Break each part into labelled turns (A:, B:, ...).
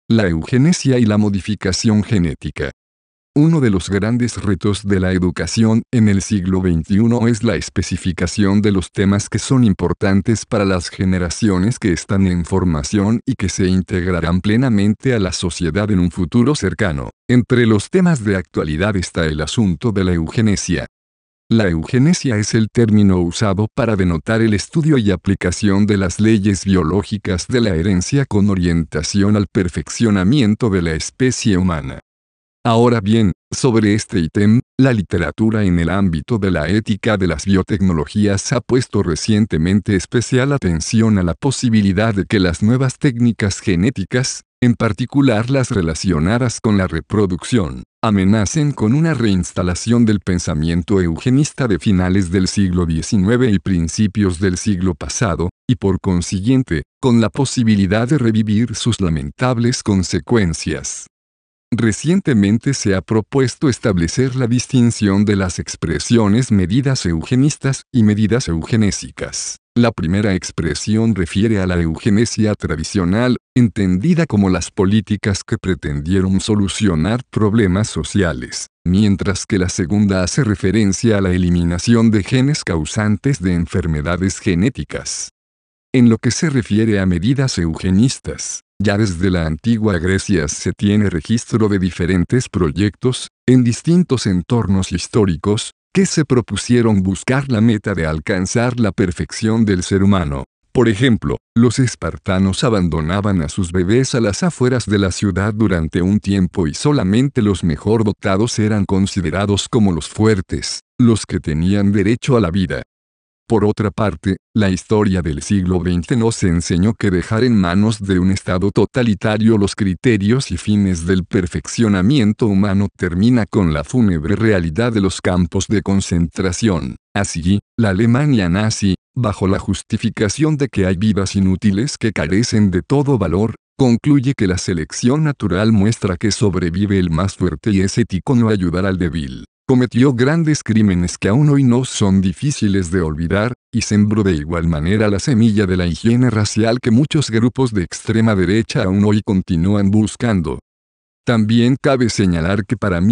A: La eugenesia y la modificación genética. Uno de los grandes retos de la educación en el siglo XXI es la especificación de los temas que son importantes para las generaciones que están en formación y que se integrarán plenamente a la sociedad en un futuro cercano. Entre los temas de actualidad está el asunto de la eugenesia. La eugenesia es el término usado para denotar el estudio y aplicación de las leyes biológicas de la herencia con orientación al perfeccionamiento de la especie humana. Ahora bien, sobre este ítem, la literatura en el ámbito de la ética de las biotecnologías ha puesto recientemente especial atención a la posibilidad de que las nuevas técnicas genéticas, en particular las relacionadas con la reproducción, amenacen con una reinstalación del pensamiento eugenista de finales del siglo XIX y principios del siglo pasado, y por consiguiente, con la posibilidad de revivir sus lamentables consecuencias. Recientemente se ha propuesto establecer la distinción de las expresiones medidas eugenistas y medidas eugenésicas. La primera expresión refiere a la eugenesia tradicional, entendida como las políticas que pretendieron solucionar problemas sociales, mientras que la segunda hace referencia a la eliminación de genes causantes de enfermedades genéticas. En lo que se refiere a medidas eugenistas, ya desde la antigua Grecia se tiene registro de diferentes proyectos, en distintos entornos históricos, que se propusieron buscar la meta de alcanzar la perfección del ser humano. Por ejemplo, los espartanos abandonaban a sus bebés a las afueras de la ciudad durante un tiempo y solamente los mejor dotados eran considerados como los fuertes, los que tenían derecho a la vida. Por otra parte, la historia del siglo XX nos enseñó que dejar en manos de un Estado totalitario los criterios y fines del perfeccionamiento humano termina con la fúnebre realidad de los campos de concentración. Así, la Alemania nazi, bajo la justificación de que hay vidas inútiles que carecen de todo valor, concluye que la selección natural muestra que sobrevive el más fuerte y es ético no ayudar al débil. Cometió grandes crímenes que aún hoy no son difíciles de olvidar, y sembró de igual manera la semilla de la higiene racial que muchos grupos de extrema derecha aún hoy continúan buscando. También cabe señalar que para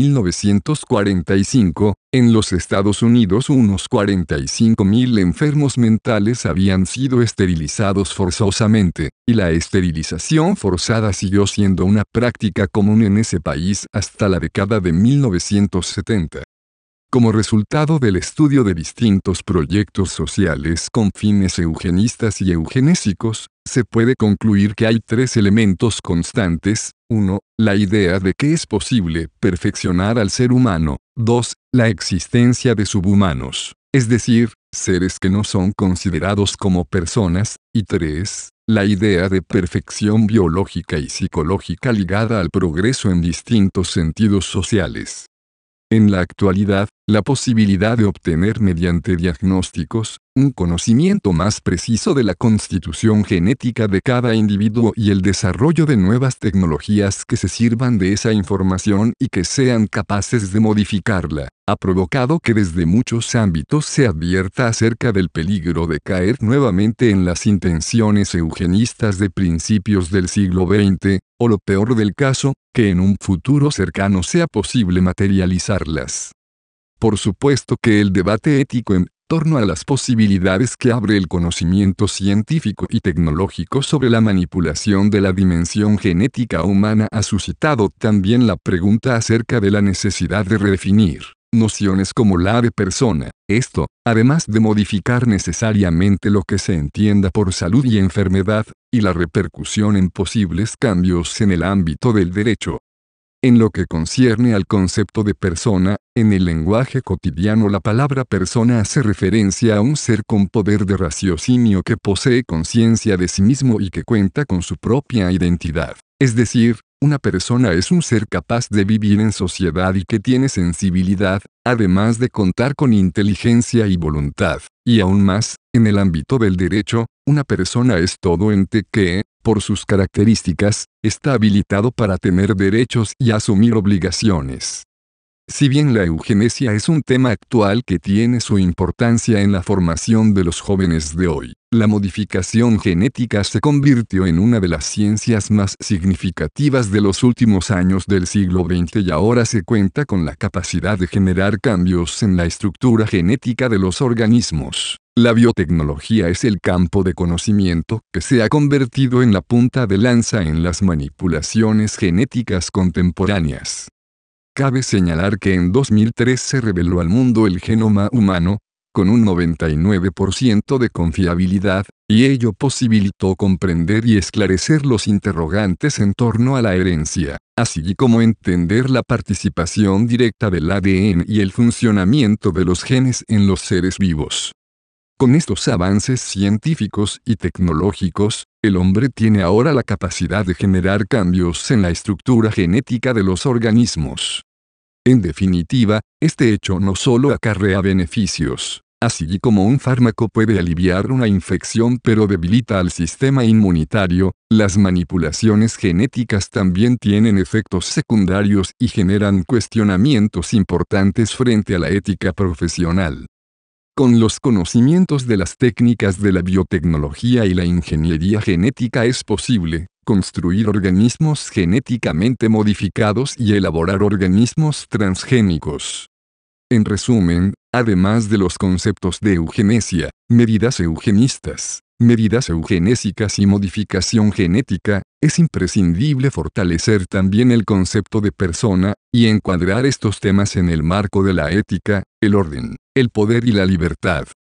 A: 1945, en los Estados Unidos unos 45.000 enfermos mentales habían sido esterilizados forzosamente, y la esterilización forzada siguió siendo una práctica común en ese país hasta la década de 1970. Como resultado del estudio de distintos proyectos sociales con fines eugenistas y eugenésicos, se puede concluir que hay tres elementos constantes: 1. La idea de que es posible perfeccionar al ser humano; 2. La existencia de subhumanos, es decir, seres que no son considerados como personas; y 3. La idea de perfección biológica y psicológica ligada al progreso en distintos sentidos sociales. En la actualidad, la posibilidad de obtener mediante diagnósticos, un conocimiento más preciso de la constitución genética de cada individuo y el desarrollo de nuevas tecnologías que se sirvan de esa información y que sean capaces de modificarla, ha provocado que desde muchos ámbitos se advierta acerca del peligro de caer nuevamente en las intenciones eugenistas de principios del siglo XX, o lo peor del caso, que en un futuro cercano sea posible materializarlas. Por supuesto que el debate ético en torno a las posibilidades que abre el conocimiento científico y tecnológico sobre la manipulación de la dimensión genética humana ha suscitado también la pregunta acerca de la necesidad de redefinir nociones como la de persona, esto, además de modificar necesariamente lo que se entienda por salud y enfermedad, y la repercusión en posibles cambios en el ámbito del derecho. En lo que concierne al concepto de persona, en el lenguaje cotidiano la palabra persona hace referencia a un ser con poder de raciocinio que posee conciencia de sí mismo y que cuenta con su propia identidad. Es decir, una persona es un ser capaz de vivir en sociedad y que tiene sensibilidad, además de contar con inteligencia y voluntad. Y aún más, en el ámbito del derecho, una persona es todo ente que, por sus características, está habilitado para tener derechos y asumir obligaciones. Si bien la eugenesia es un tema actual que tiene su importancia en la formación de los jóvenes de hoy, la modificación genética se convirtió en una de las ciencias más significativas de los últimos años del siglo XX y ahora se cuenta con la capacidad de generar cambios en la estructura genética de los organismos. La biotecnología es el campo de conocimiento que se ha convertido en la punta de lanza en las manipulaciones genéticas contemporáneas. Cabe señalar que en 2003 se reveló al mundo el genoma humano, con un 99% de confiabilidad, y ello posibilitó comprender y esclarecer los interrogantes en torno a la herencia, así como entender la participación directa del ADN y el funcionamiento de los genes en los seres vivos. Con estos avances científicos y tecnológicos, el hombre tiene ahora la capacidad de generar cambios en la estructura genética de los organismos. En definitiva, este hecho no solo acarrea beneficios, así como un fármaco puede aliviar una infección pero debilita al sistema inmunitario, las manipulaciones genéticas también tienen efectos secundarios y generan cuestionamientos importantes frente a la ética profesional. Con los conocimientos de las técnicas de la biotecnología y la ingeniería genética es posible construir organismos genéticamente modificados y elaborar organismos transgénicos. En resumen, además de los conceptos de eugenesia, medidas eugenistas, medidas eugenésicas y modificación genética, es imprescindible fortalecer también el concepto de persona, y encuadrar estos temas en el marco de la ética, el orden, el poder y la libertad.